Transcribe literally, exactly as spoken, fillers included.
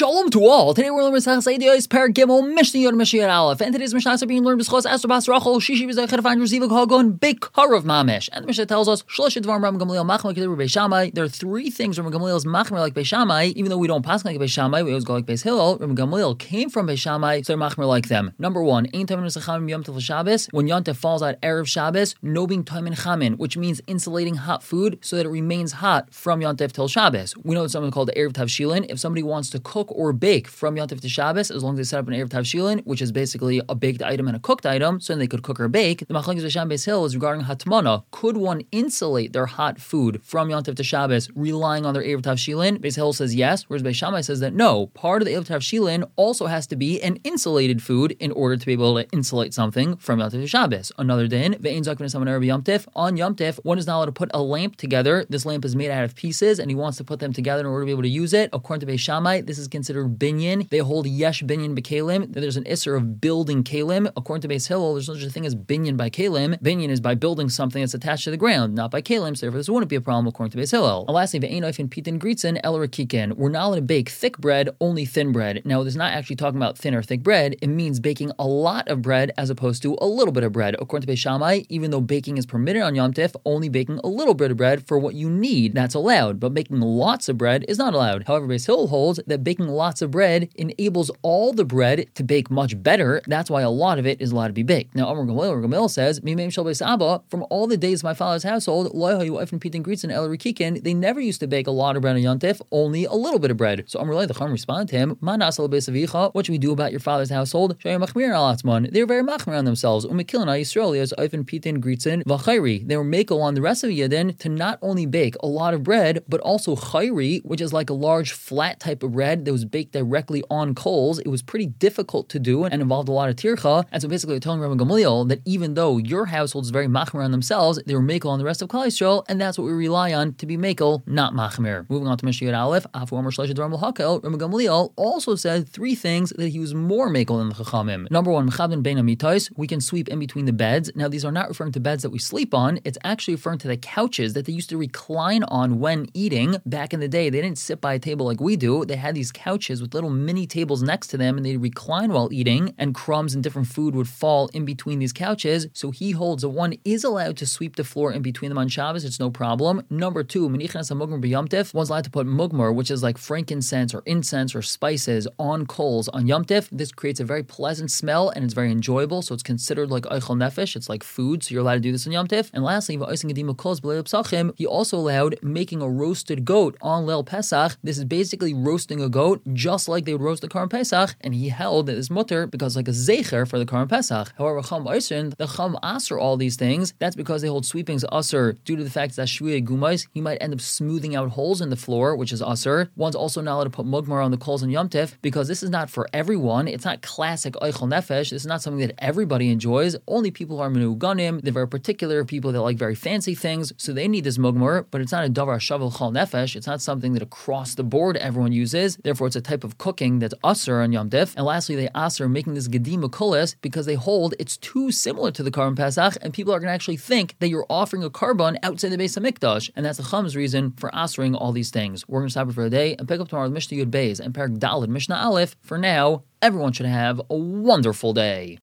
Shalom to all. Today we're learning Masechtas Eidos, Perek Gimel, Mishnah Yod, Mishnah Yod Aleph. And today's Mishnahs are being learned b'schos Esther Bas Rachel, Shishi v'Zaychet Afayin Rezivuk Hagon, Beikarav Mamish. And the Mishnah tells us, Shlosh Dvarim Ram Gamliel Machmer Kedir Beis Shammai. There are three things Ram Gamliel is Machmer like Beis Shammai. Even though we don't pass like Beis Shammai, we always go like Beis Hillel. Ram Gamliel came from Beis Shammai, so they're Machmer like them. Number one, Ein Tamin Nesachamim Yom Tov Shabbos. When Yom Tov falls out Erev Shabbos, no being Tamin Chamin, which means insulating hot food so that it remains hot from Yom Tov till Shabbos. We know it's something called Erev Tavshilin. If somebody wants to cook or bake from Yom Tov to Shabbos, as long as they set up an Erev Tavshilin, which is basically a baked item and a cooked item, so then they could cook or bake. The Machlokes Beis Shammai Beis Hillel is regarding Hatmana. Could one insulate their hot food from Yom Tov to Shabbos, relying on their Erev Tavshilin? Beis Hillel says yes, whereas Beis Shammai says that no. Part of the Erev Tavshilin also has to be an insulated food in order to be able to insulate something from Yom Tov to Shabbos. Another din, Ve'ein zakvin esaman erev Yom Tov. On Yom Tov, one is not allowed to put a lamp together. This lamp is made out of pieces, and he wants to put them together in order to be able to use it. According to Beis Shammai, this is considered binyan. They hold yesh binyan b'kelim, that there's an isser of building kelim. According to Beis Hillel, there's no such a thing as binyan by kelim. Binyan is by building something that's attached to the ground, not by kelim, so therefore this wouldn't be a problem according to Beis Hillel. And lastly, ve'ein oifin pitin gritzen el rakikin. We're not allowed to bake thick bread, only thin bread. Now, this is not actually talking about thin or thick bread. It means baking a lot of bread as opposed to a little bit of bread. According to Beis Shammai, even though baking is permitted on Yom Tov, only baking a little bit of bread for what you need, that's allowed. But baking lots of bread is not allowed. However, Beis Hillel holds that baking lots of bread enables all the bread to bake much better. That's why a lot of it is allowed to be baked. Now, Amar Gamliel, Gamliel says, Mimem shel Beis Abba, from all the days of my father's household, they never used to bake a lot of bread on Yom Tov, only a little bit of bread. So Amar the Chacham responded to him, what should we do about your father's household? They're very machmir on themselves. They were makel on the rest of Yidden to not only bake a lot of bread, but also chayri, which is like a large flat type of bread that was baked directly on coals. It was pretty difficult to do and involved a lot of tircha. And so basically, they're telling Rabbi Gamliel that even though your household is very machmir on themselves, they were makel on the rest of Klal Yisrael, and that's what we rely on to be makel, not machmir. Moving on to Mishnah Yod Aleph, Afu Amar Shlosh Dvarim L'Hakel, Rabbi Gamliel also said three things that he was more makel than the Chachamim. Number one, mechabin bein hamitos, we can sweep in between the beds. Now, these are not referring to beds that we sleep on. It's actually referring to the couches that they used to recline on when eating. Back in the day, they didn't sit by a table like we do. They had these couches with little mini tables next to them, and they'd recline while eating, and crumbs and different food would fall in between these couches. So he holds that one is allowed to sweep the floor in between them on Shabbos. It's no problem. Number two, one's allowed to put mugmar, which is like frankincense or incense or spices, on coals on Yom Tov. This creates a very pleasant smell, and it's very enjoyable, so it's considered like eichel nefesh. It's like food, so you're allowed to do this on Yom Tov. And lastly, he also allowed making a roasted goat on Leil Pesach. This is basically roasting a goat just like they would roast the Karban Pesach, and he held that it's mutter because like a zecher for the Karban Pesach. However, Chum Eisen, the Chum Aser all these things. That's because they hold sweepings Aser due to the fact that Shvuya Gumais, he might end up smoothing out holes in the floor, which is Aser. One's also not allowed to put mugmar on the coals on Yom Tov because this is not for everyone. It's not classic eichel nefesh. This is not something that everybody enjoys. Only people who are menuganim, they're very particular, people that like very fancy things, so they need this mugmar, but it's not a davar shavel chal nefesh. It's not something that across the board everyone uses. Therefore, it's a type of cooking that's aser on Yom Tov. And lastly, they aser making this gedim kulis because they hold it's too similar to the Karban Pesach, and people are going to actually think that you're offering a carbon outside the Beis Hamikdash, and that's the Cham's reason for asering all these things. We're going to stop it for a day and pick up tomorrow with Mishnah Yud Beis and Perek Daled Mishnah Aleph. For now, everyone should have a wonderful day.